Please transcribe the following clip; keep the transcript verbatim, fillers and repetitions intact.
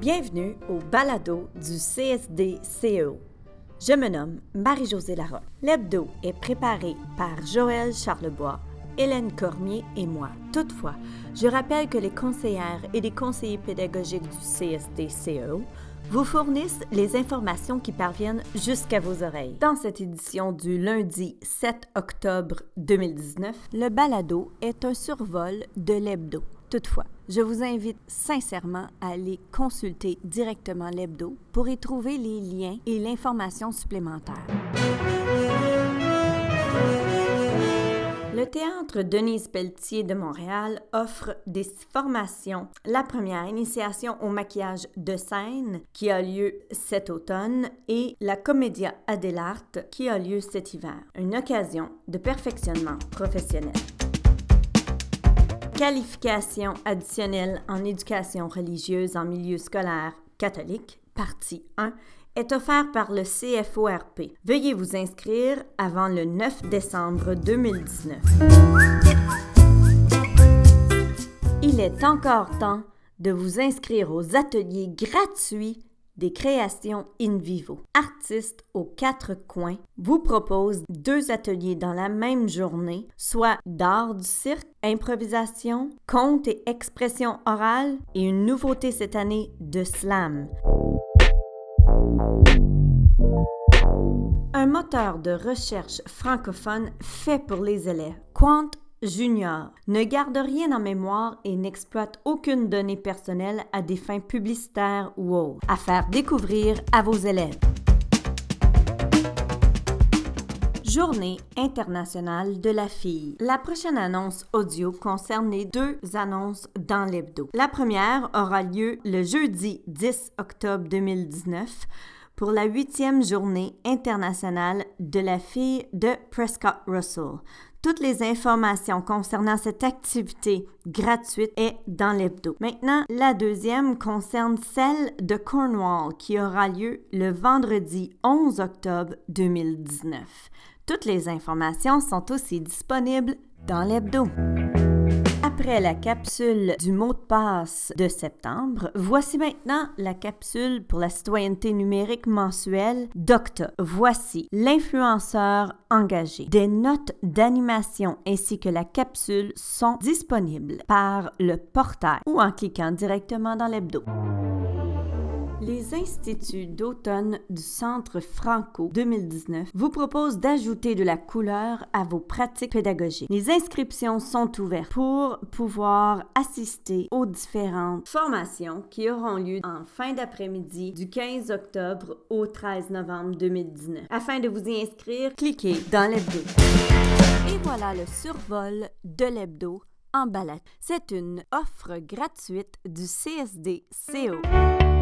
Bienvenue au balado du C S D C E O. Je me nomme Marie-Josée Larocque. L'hebdo est préparé par Joël Charlebois, Hélène Cormier et moi. Toutefois, je rappelle que les conseillères et les conseillers pédagogiques du C S D C E O vous fournissent les informations qui parviennent jusqu'à vos oreilles. Dans cette édition du lundi sept octobre deux mille dix-neuf, le balado est un survol de l'hebdo. Toutefois, je vous invite sincèrement à aller consulter directement l'hebdo pour y trouver les liens et l'information supplémentaire. Le Théâtre Denise Pelletier de Montréal offre des formations. La première, initiation au maquillage de scène, qui a lieu cet automne, et la Commedia Adélarte, qui a lieu cet hiver. Une occasion de perfectionnement professionnel. Qualification additionnelle en éducation religieuse en milieu scolaire catholique, partie un, est offert par le C F O R P. Veuillez vous inscrire avant le neuf décembre deux mille dix-neuf. Il est encore temps de vous inscrire aux ateliers gratuits des créations in vivo. Artistes aux quatre coins vous propose deux ateliers dans la même journée, soit d'art du cirque, improvisation, conte et expression orale et une nouveauté cette année de slam. Un moteur de recherche francophone fait pour les élèves. Quant Junior ne garde rien en mémoire et n'exploite aucune donnée personnelle à des fins publicitaires ou autres. À faire découvrir à vos élèves. Journée internationale de la fille. La prochaine annonce audio concerne les deux annonces dans l'hebdo. La première aura lieu le jeudi dix octobre deux mille dix-neuf pour la huitième journée internationale de la fille de Prescott Russell. Toutes les informations concernant cette activité gratuite est dans l'hebdo. Maintenant, la deuxième concerne celle de Cornwall qui aura lieu le vendredi onze octobre deux mille dix-neuf. Toutes les informations sont aussi disponibles dans l'hebdo. Après la capsule du mot de passe de septembre, voici maintenant la capsule pour la citoyenneté numérique mensuelle d'octobre. Voici l'influenceur engagé. Des notes d'animation ainsi que la capsule sont disponibles par le portail ou en cliquant directement dans l'hebdo. Les instituts d'automne du Centre Franco deux mille dix-neuf vous proposent d'ajouter de la couleur à vos pratiques pédagogiques. Les inscriptions sont ouvertes pour pouvoir assister aux différentes formations qui auront lieu en fin d'après-midi du quinze octobre au treize novembre deux mille dix-neuf. Afin de vous y inscrire, cliquez dans l'hebdo. Et voilà le survol de l'hebdo en balade. C'est une offre gratuite du C S D C E O.